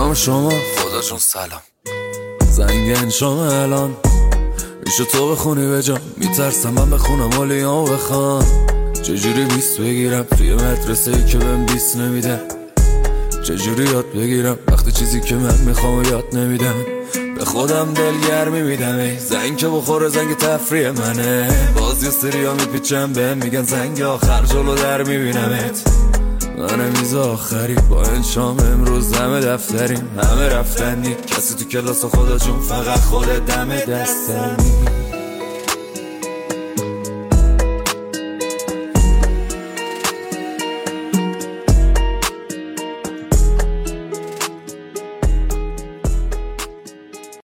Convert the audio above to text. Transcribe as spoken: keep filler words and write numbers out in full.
نام شما خدا جون سلام. زنگ انشام الان میشه تو بخونی به جام، میترسم من بخونم اولیام بخوام. چجوری بیست بگیرم توی مدرسه ای که بهم بیست نمیدن؟ چجوری یاد بگیرم وقتی چیزی که من میخوام یاد نمیدن؟ به خودم دلگرمی میدم ای زنگ که بخوره زنگ تفریح منه. بازی و سریا میپیچم بهم میگن زنگ آخر جلو در میبینمت. من میز آخری با انشام امروز همه دفتریم، همه رفتنی، کسی تو کلاس خدا جون فقط خود دم دستنی.